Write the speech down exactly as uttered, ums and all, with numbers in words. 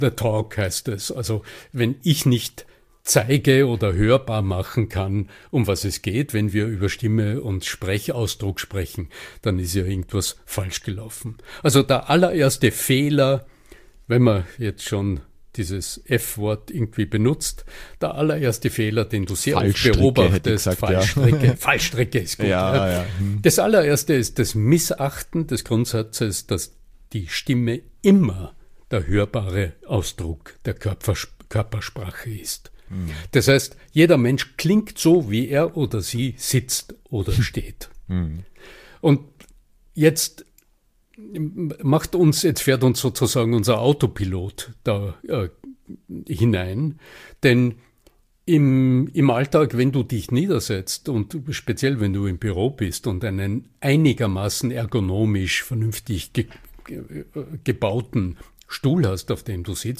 the talk heißt es. Also wenn ich nicht zeige oder hörbar machen kann, um was es geht, wenn wir über Stimme und Sprechausdruck sprechen, dann ist ja irgendwas falsch gelaufen. Also der allererste Fehler, wenn man jetzt schon dieses F-Wort irgendwie benutzt, der allererste Fehler, den du sehr oft beobachtest, gesagt, Fallstrecke, ja. Fallstrecke ist gut. Ja, Ja. ja. Hm. Das allererste ist das Missachten des Grundsatzes, dass die Stimme immer der hörbare Ausdruck der Körpers- Körpersprache ist. Hm. Das heißt, jeder Mensch klingt so, wie er oder sie sitzt oder steht. Hm. Und jetzt macht uns, jetzt fährt uns sozusagen unser Autopilot da äh, hinein, denn im, im Alltag, wenn du dich niedersetzt und speziell wenn du im Büro bist und einen einigermaßen ergonomisch vernünftig ge, ge, gebauten Stuhl hast, auf dem du sitzt,